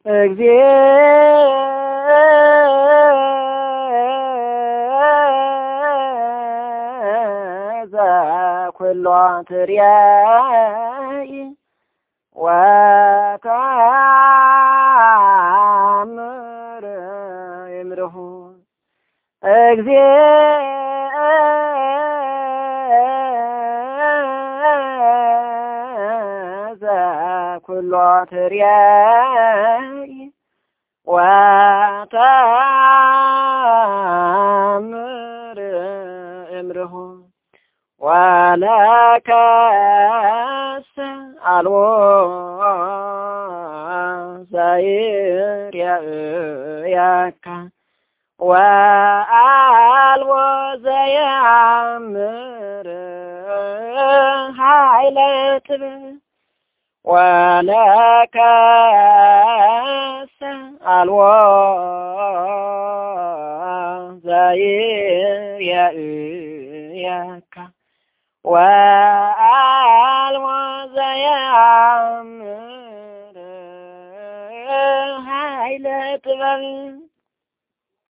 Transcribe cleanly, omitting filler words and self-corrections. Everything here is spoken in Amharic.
ኩሎ ትርያይ ወተአምር ይምርሁ ኩሎ ትርያይ ወተአምር ይምርሁ ወለከሰ አልቦ ዘይርየካ ወአልቦ ዘያምር ኃይለ ጥበብ ወለከሰ አልቦ ዘይርየካ ወአልቦ ዘያምር ኃይለ ጥበብ